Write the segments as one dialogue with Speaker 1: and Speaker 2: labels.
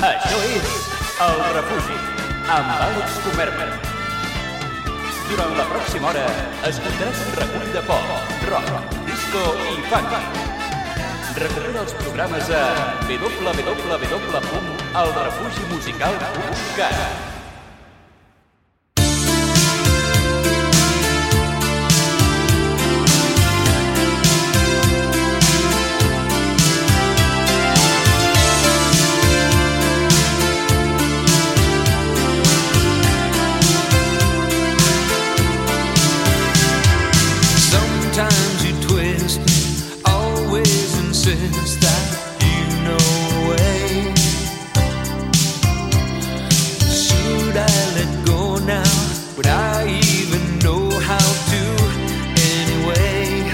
Speaker 1: Això és El Refugi, amb Àlex Comerma. Durant la pròxima hora escoltaràs un recull de pop, rock, disco i funk. Recupera els programes a www.elrefugimusical.cat.
Speaker 2: Sometimes you twist, always insist that you know a way. Should I let go now? Would I even know how to anyway?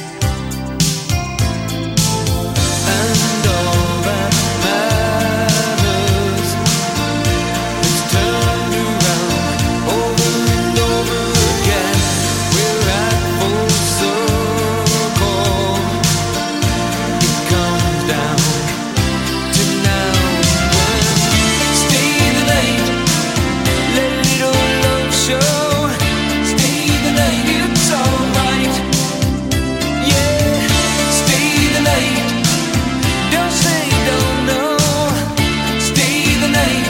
Speaker 2: And all that matters is turned around over and over again. We're at full circle. It comes down to now and then. Stay the night, let little love show. Stay the night, it's alright. Yeah, stay the night. Don't say don't know. Stay the night.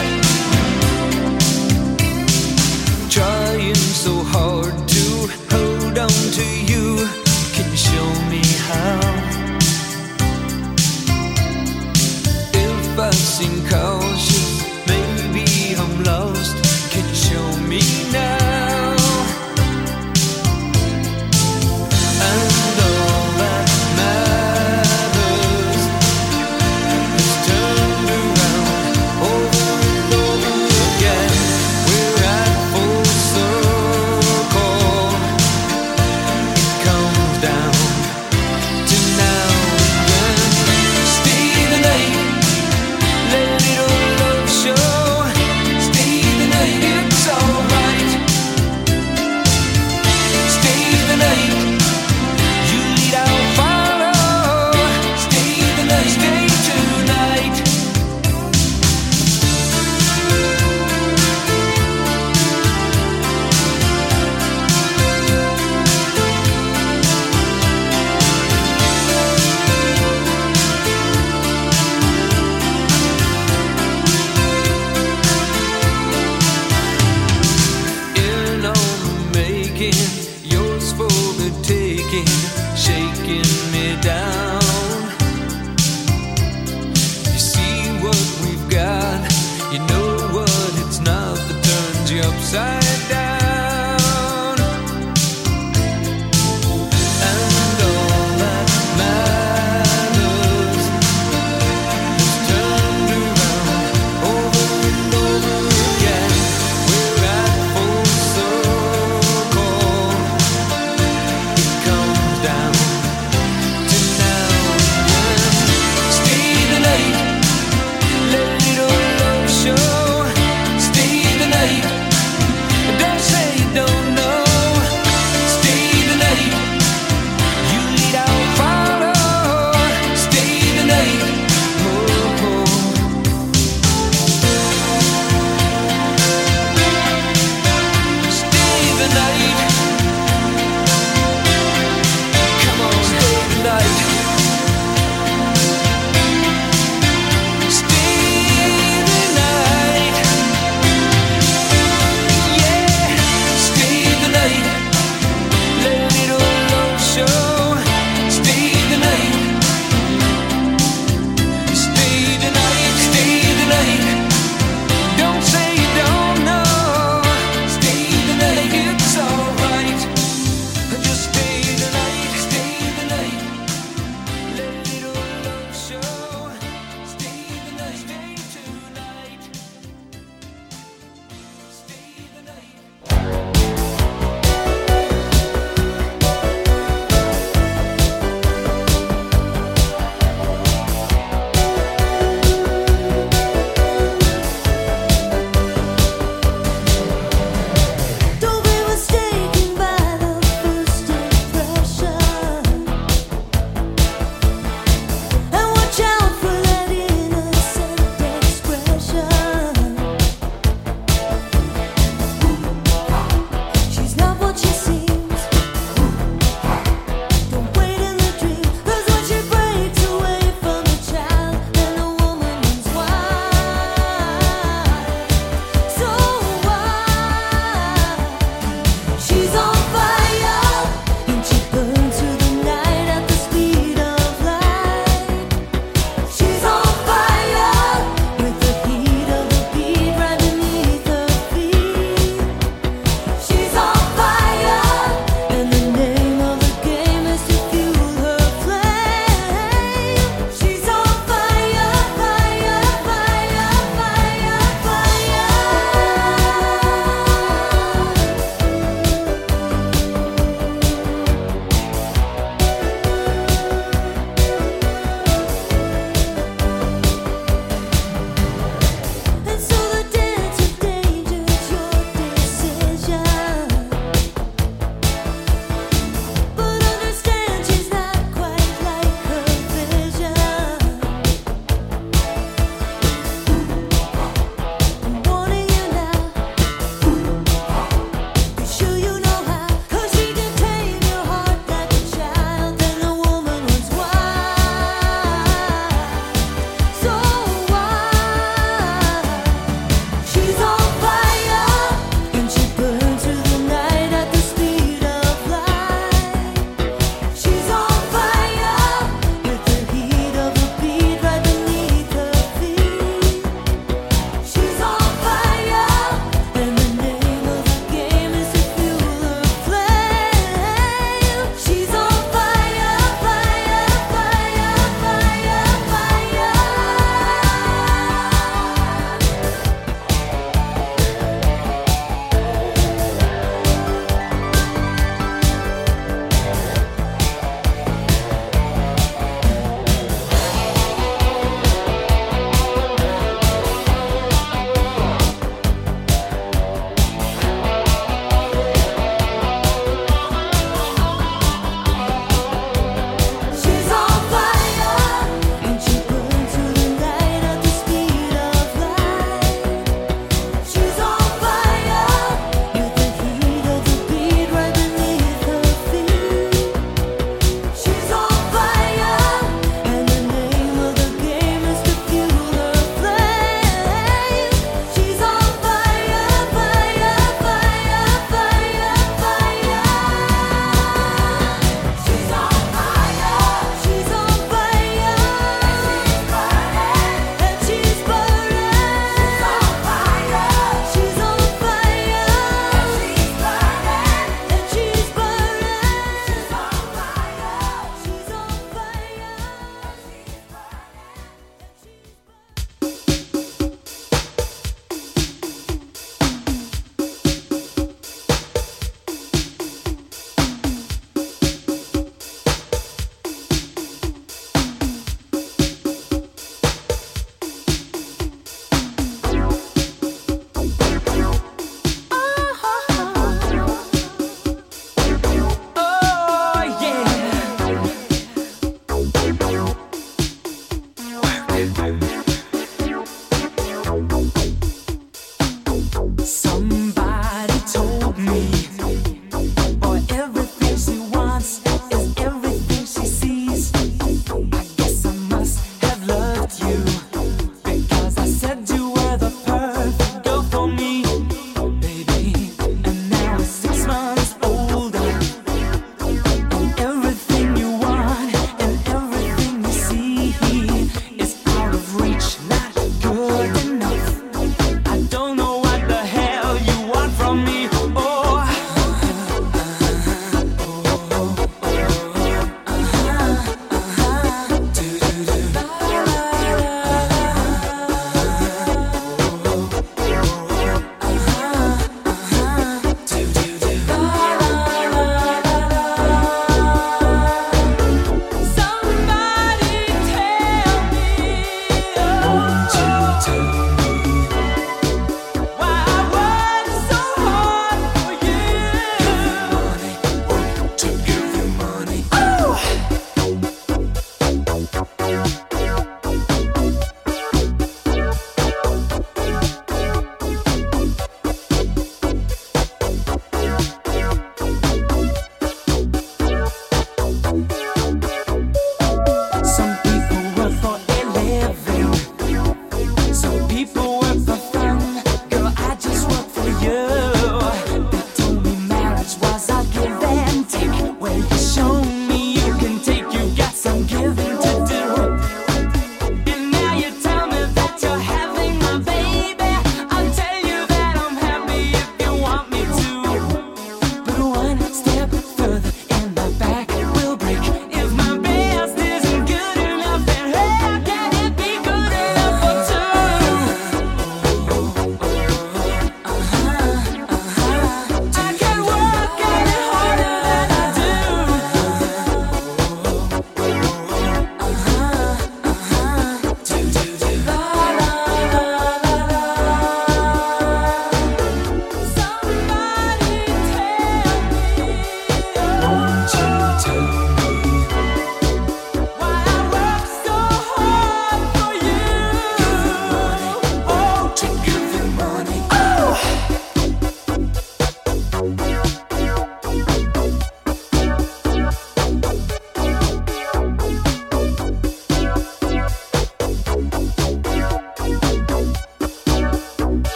Speaker 2: Trying so hard to hold on to you. Can you show me how? If I seem cautious, maybe I'm lost. Can you show me now? And all that matters is turned around over and over again. We're at full circle. It comes down to now and then. Stay the night, let little love show. Stay the night, it's alright. Stay the night, you lead, I'll follow. Stay the night, stay tonight. In on the making, yours for the taking, shaking me down. You see what we've got, you know what it's not that turns you upside down. And all that matters is turned around over and over again. We're at full circle. It comes down to now and then. Stay the night, let little love show.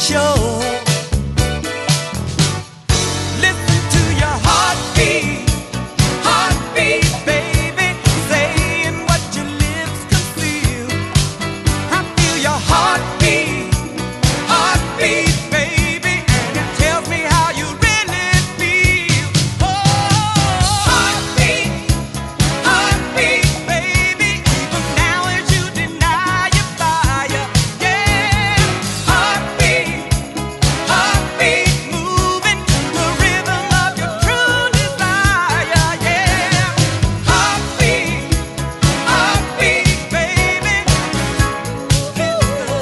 Speaker 2: sure. Listen to your heartbeat, heartbeat, baby, saying what your lips can feel. I feel your heartbeat, heartbeat, baby, and it tells me how you really feel. Oh, heartbeat, heartbeat, baby, even now as you deny your fire, yeah. Heartbeat, heartbeat, moving to the rhythm of your true desire, yeah. Heartbeat, heartbeat, baby, listen,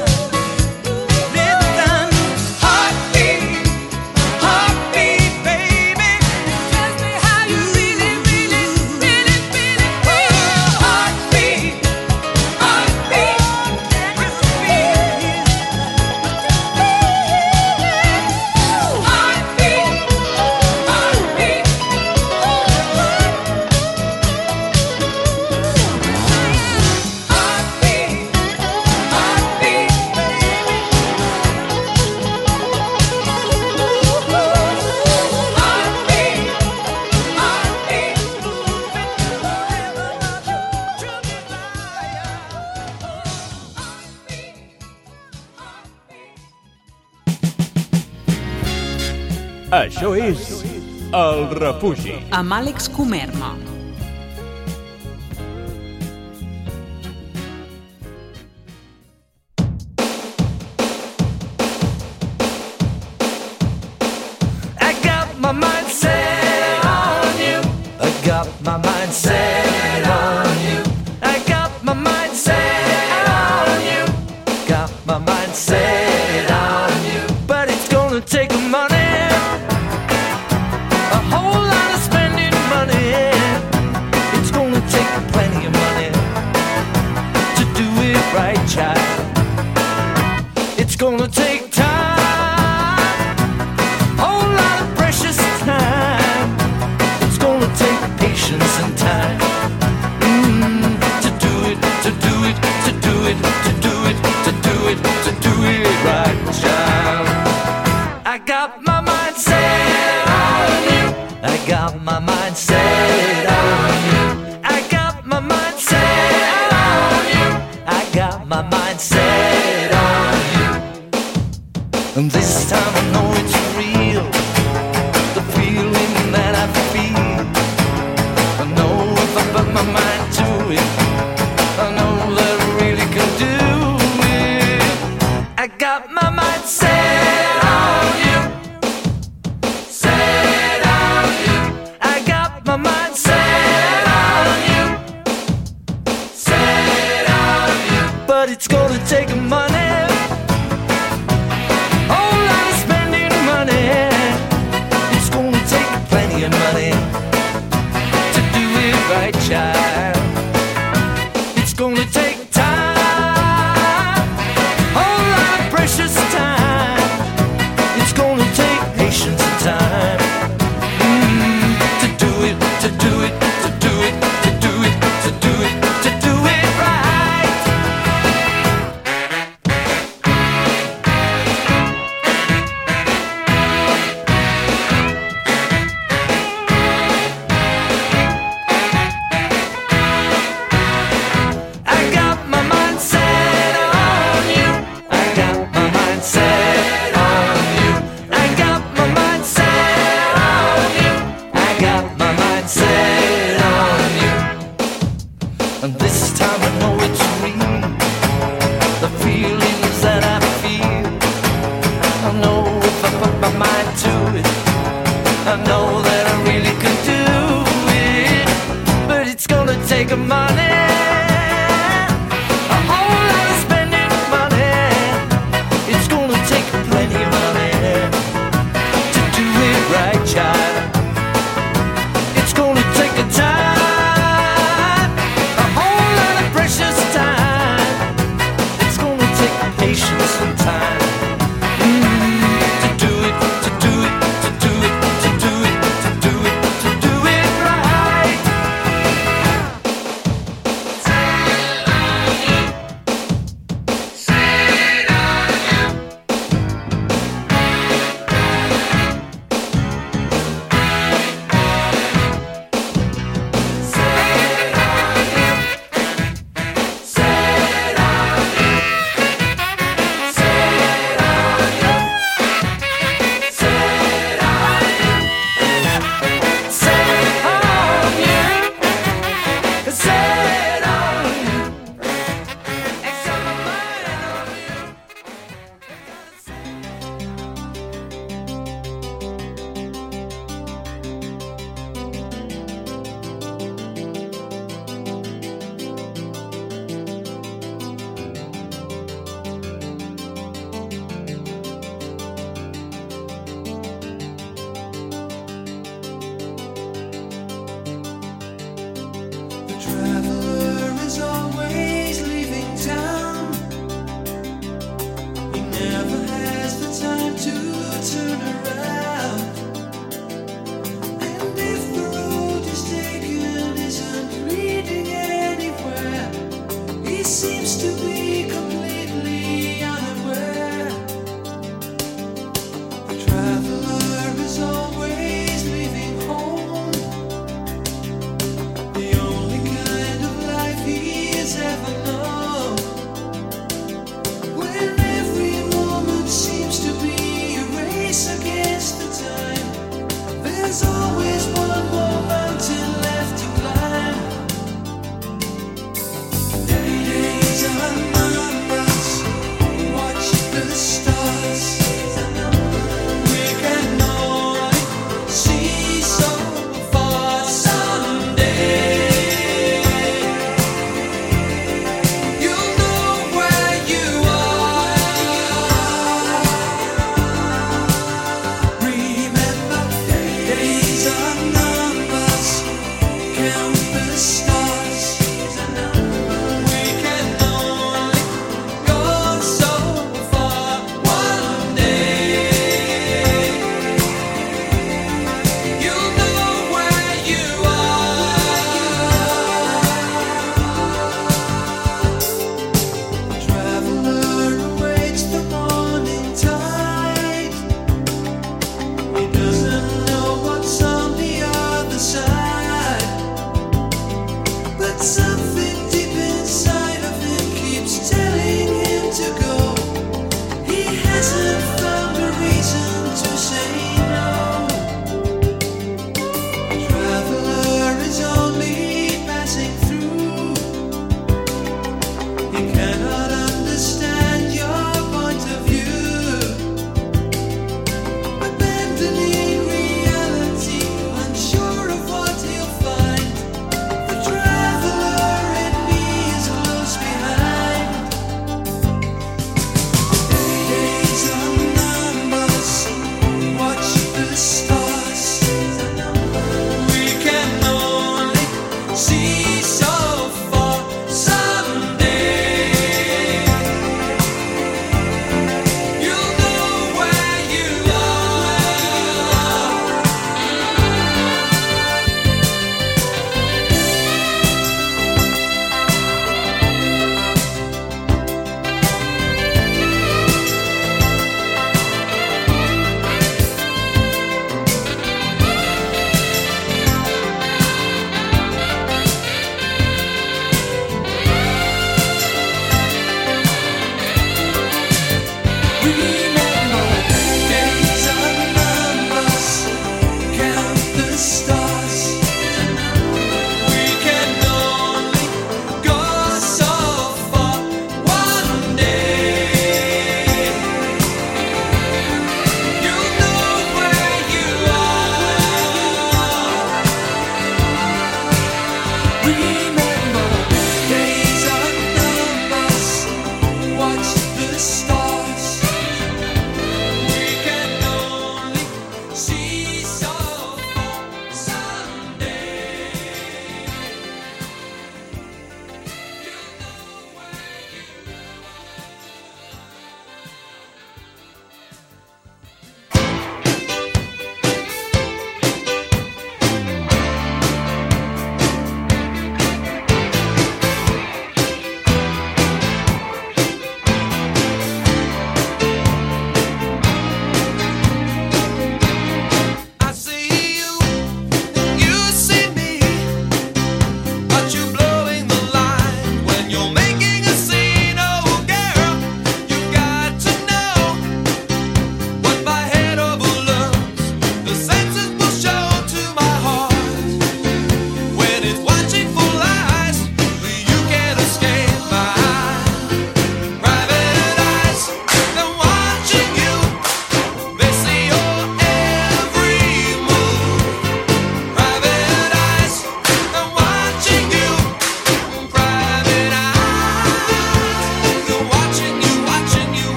Speaker 2: heartbeat, heartbeat, baby, tells me how you really, really, really, really feel. Heartbeat, heartbeat, can you feel it?
Speaker 1: Això és El Refugi.
Speaker 3: Amb Àlex Comerma.
Speaker 2: I got my mind set on you. I got my mind set on you. I got my mind set on you. Got my mind set on you. But it's gonna take money, a whole lot of spending money. It's gonna take plenty of money to do it right, child. It's gonna take time, whole lot of precious time. It's gonna take patience and time to do it, to do it, to do it, to do it, to do it, to do it right, child. I got my mind set on you. I got my mind set on you. I got my mind set on you. I got my mind set on you. And this time I know it's real, the feeling that I feel. I know if I put my mind to it, I know that I really can do it. I got my mind set on you, set on you. I got my mind set on you, set on you. But it's gonna take money, whole lot of spending money. It's gonna take plenty of money to do it right, child. It's gonna take time, whole lot of precious time. It's gonna take patience and time to do it, to do it, to do it, to do it, to do it, to do it right.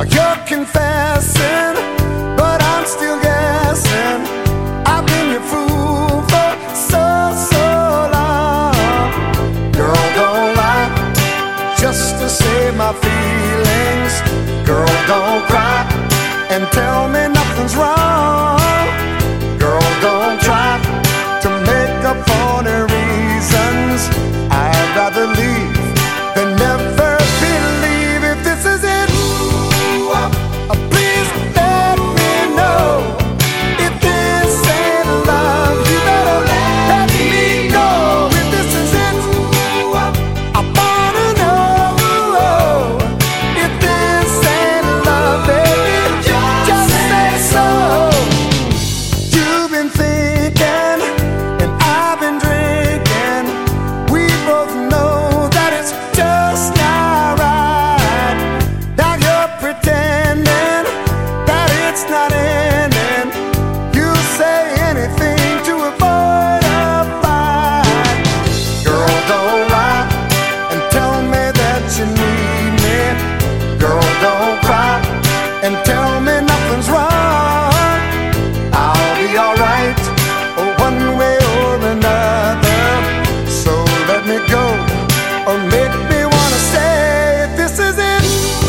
Speaker 3: you're confessing, but I'm still guessing. I've been your fool for so long. Girl, don't lie just to save my feelings. Girl, don't cry and tell me nothing's wrong. Girl, don't try to make up for the reasons. I'd rather leave than never believe. If this is it, please let me know. If this ain't love, you better let me go. If this is it, I wanna know. If this ain't love, baby, just say so. You've been thinking and I've been drinking. We both know that it's just not right. Now you're pretending that it's not ending. You say anything to avoid a fight. Girl, don't lie and tell me that you need me. Girl, don't cry and tell me nothing's wrong. I'll be alright one way or another. So let me go or make me wanna stay. If this is it,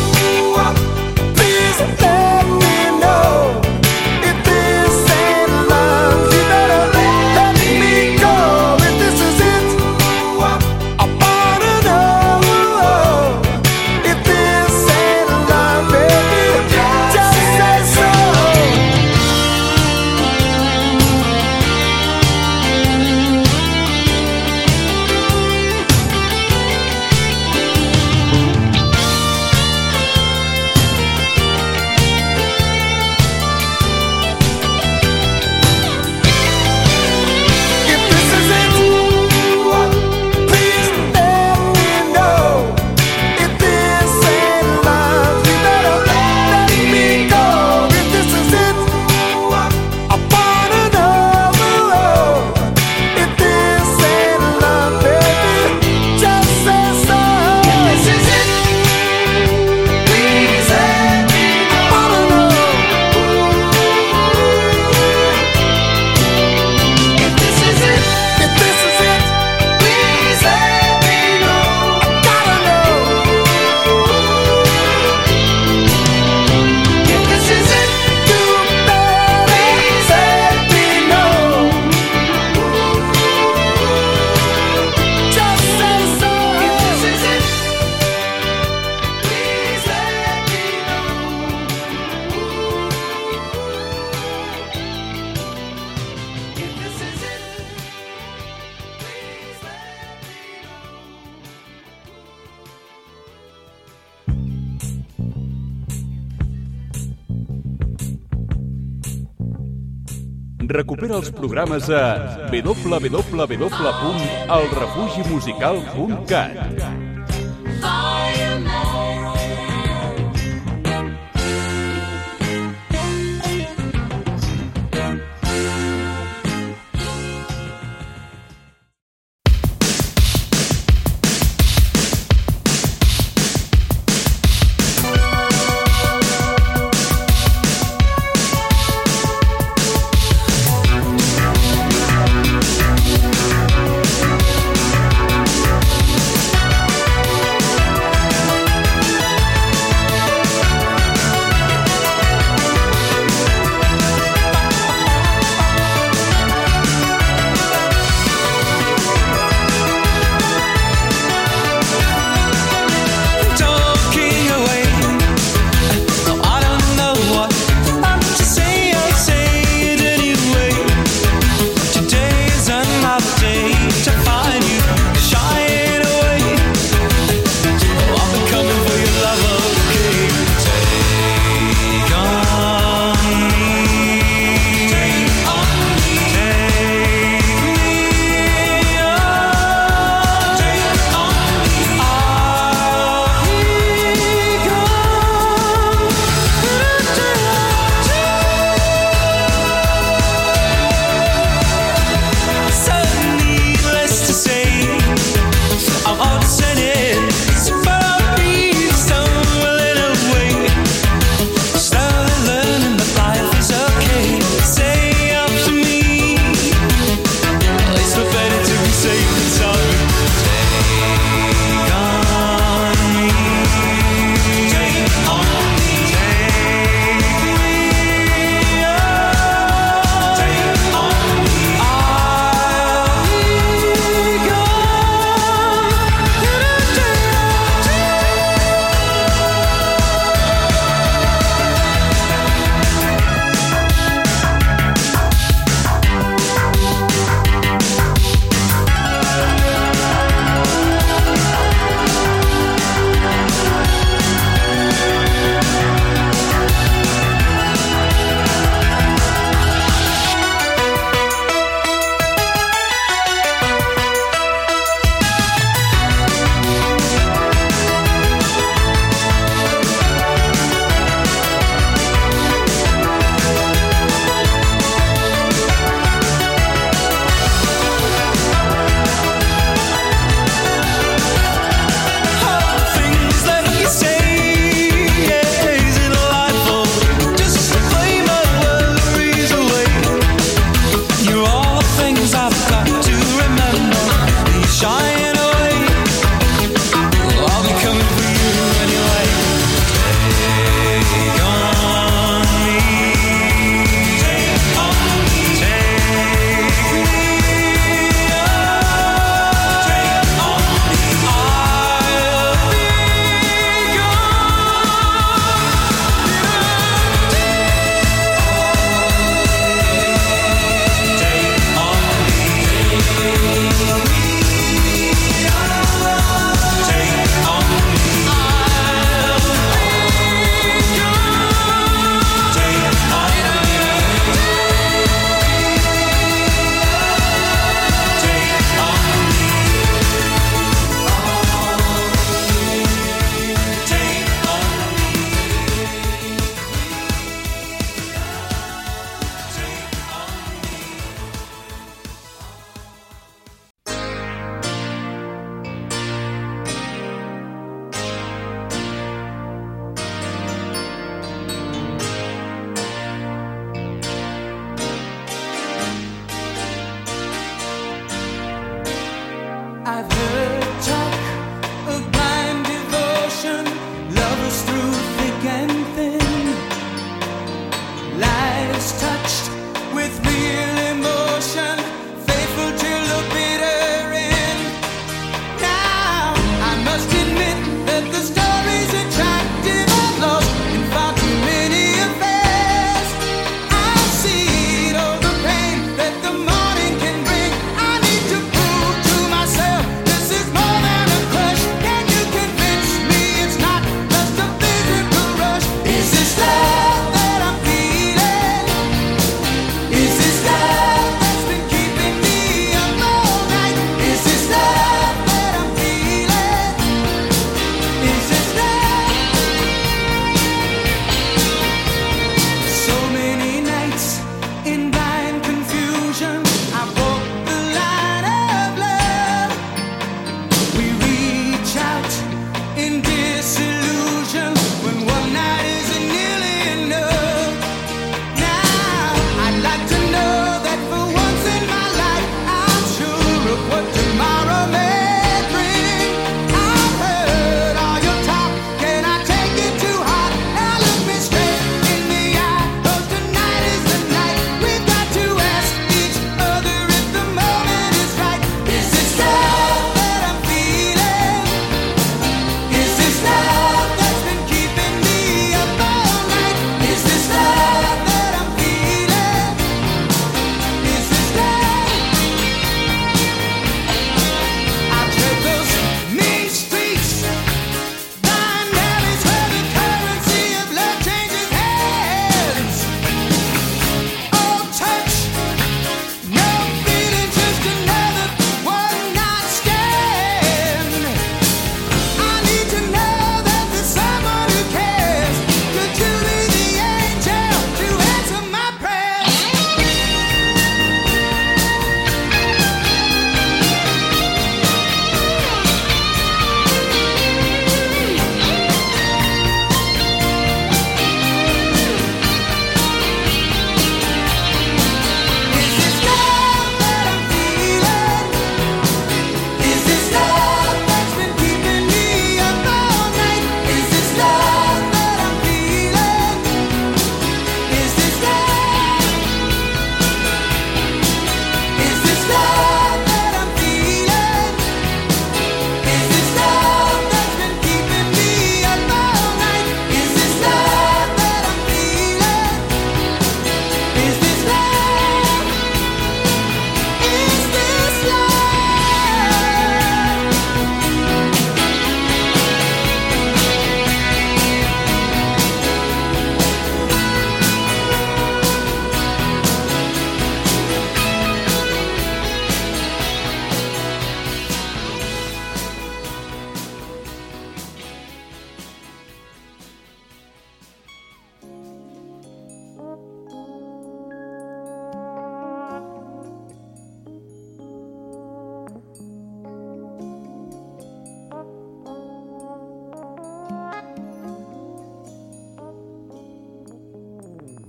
Speaker 3: please let me know. If this ain't love, you better let me go. If this is it, I wanna know. If this ain't love, baby, just say so. If this is it, please let me know. If this ain't love, you better let me go. If this is it, I wanna know. If this ain't love, baby, just say so. If this is it, please let me know. I wanna know. If this is it, please let me know. I gotta know. If this is it, you better please let me know. Just say so. If this is it, please let me know. If this is it, please let
Speaker 1: Recupera els programes a www.elrefugimusical.cat.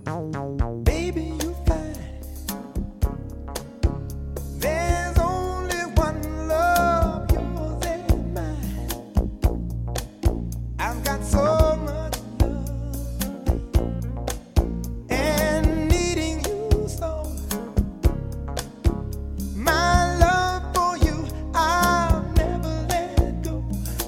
Speaker 3: Baby, you find there's only one love, yours and mine. I've got so much love and needing you so. My love for you, I'll never let go.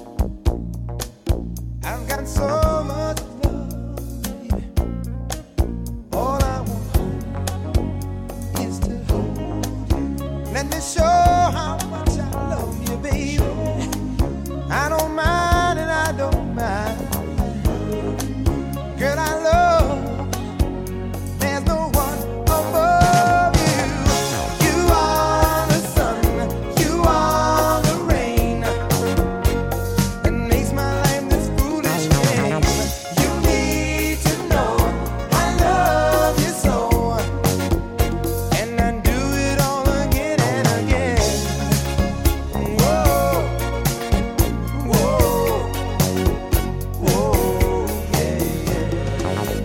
Speaker 3: I've got so much love, baby. All I want is to hold you. Let me show how much I love you, baby. I don't mind and I don't mind. Girl, I love. There's no one above you. You are the sun, you are the rain that makes my life this foolish game. You need to know I love you so, and I do it all again and again. Whoa, whoa, whoa, yeah, yeah.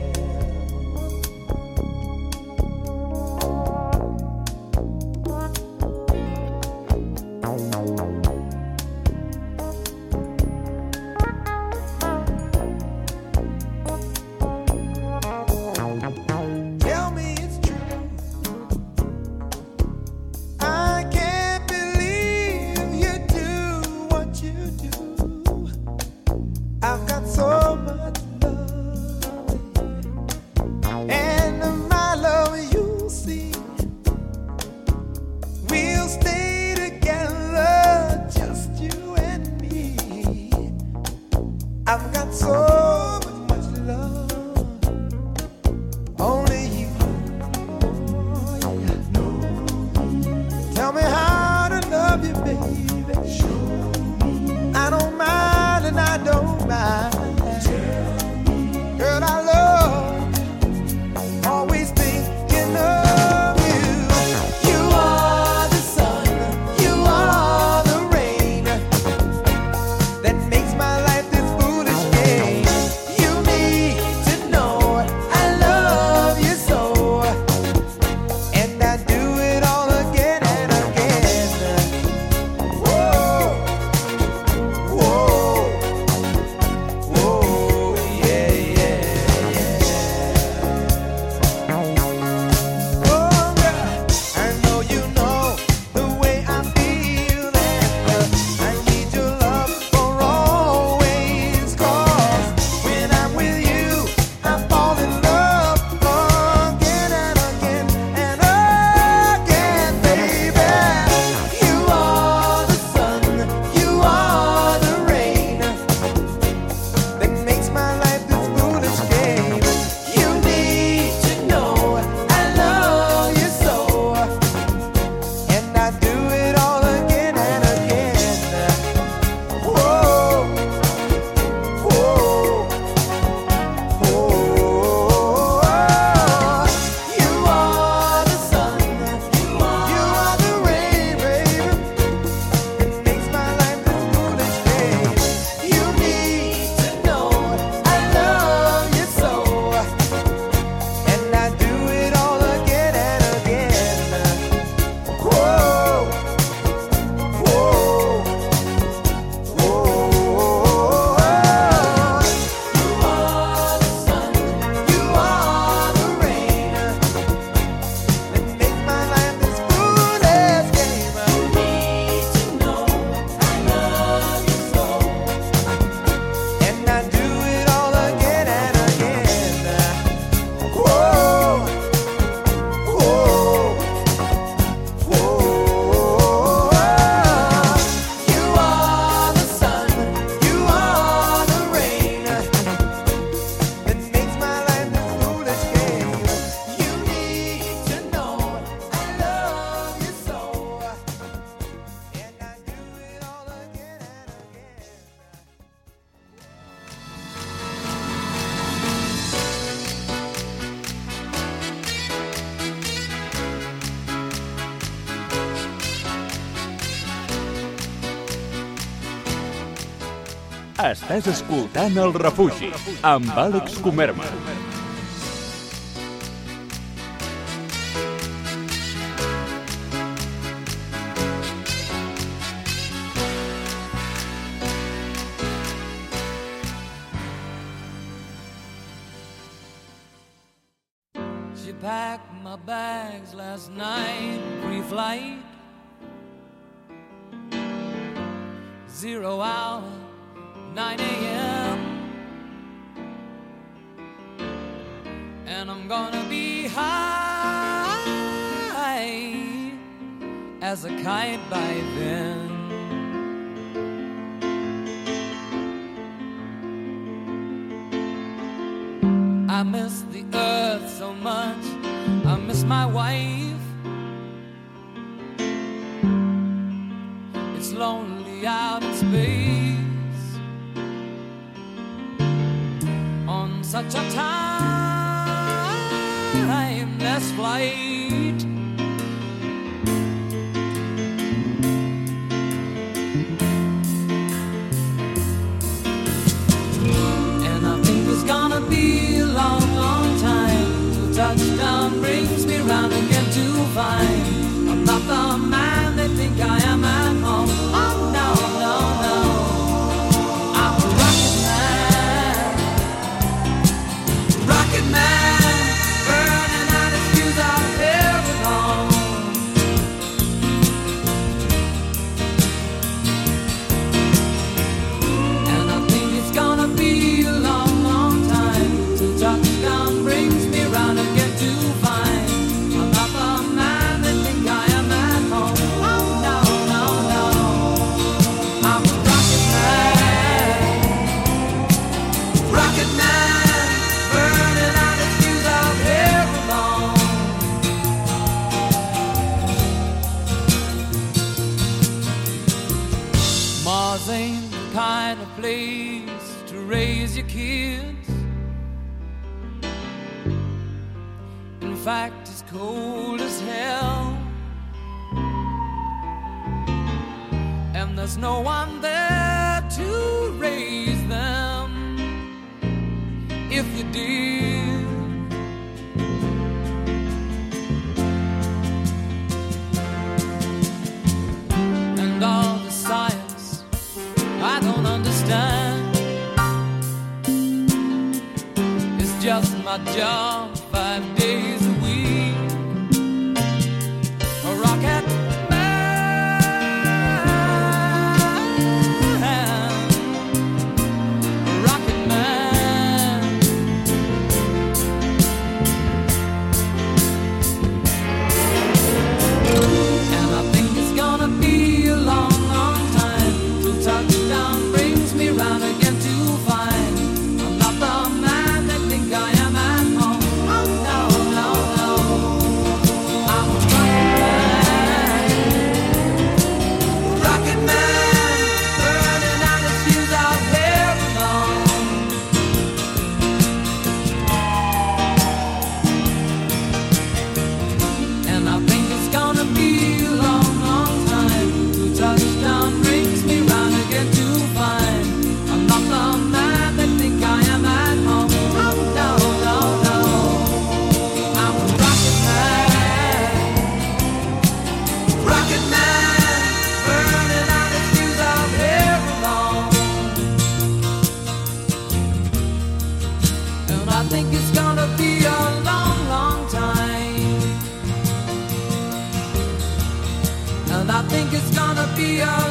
Speaker 3: Tell me it's true. I can't believe you do what you do. I've got so much love, and my love you see. We'll stay together, just you and me. I've got so much love. Only you. Oh, yeah. Tell me how to love you, baby. I don't mind and I don't mind. Girl, I love. Always thinking of you. You are the sun, you are the rain that makes my life this foolish game. You need to know I love you so, and I do it all again and again. Whoa, whoa, whoa, yeah, yeah, yeah. Oh, girl, I know you know the way I feel, and I need your love for always. 'Cause when I'm with you, I fall in love again and again and again, baby. You are the sun, you are the rain that makes my life this foolish game. You need to know I love you so, and I do it all again and again. Whoa, whoa, whoa. You are the sun, you are the rain, baby, that makes my life this foolish game. You need to know I love you so, and I do it all again and again. Whoa, whoa, whoa. You are the sun, you are the rain that makes my life this foolish game. You need to know I love you so, and I do it all again and again. Whoa, whoa, whoa. You are the sun, you are the rain that makes my life this foolish game. You need to know I love you so, and I do it all again and again.
Speaker 1: Estàs escoltant El Refugi, amb Àlex Comerma.
Speaker 2: you packed my bags last night, pre-flight, 0 hour, 9 a.m. And I'm gonna be high as a kite by then. I miss the earth so much, I miss my wife. It's lonely out in space on such a timeless flight. And I think it's gonna be a long, long time till touchdown brings me round again to find I'm not the man they think I am at home. Oh no, no, no, I'm a rocket man, rocket man, burning out his fuse out here at home. And I think it's gonna be a long, long time till touchdown brings me round again to find I'm not the man they think I am at home. Oh no, no, no, I'm a rocket man, burning out his fuse out here alone. Mars ain't the kind of place to raise your kids. In fact, it's cold as hell, and there's no one there to raise them if you did. And all the science I don't understand, it's just my job 5 days a week. A rocket man, a rocket man. And I think it's gonna be a long, long time till touchdown brings me round again to find I'm not the man they think I am at home. Oh no, no, no, I'm a rocket man, burning out his fuse out here alone. And I think it's gonna be a long, long time till touchdown brings me round again to find I'm not the man they think I am at home. Oh no, no, no, I'm a rocket man, burning out his fuse out here alone. And I think it's gonna be a long, long time. And I think it's gonna be a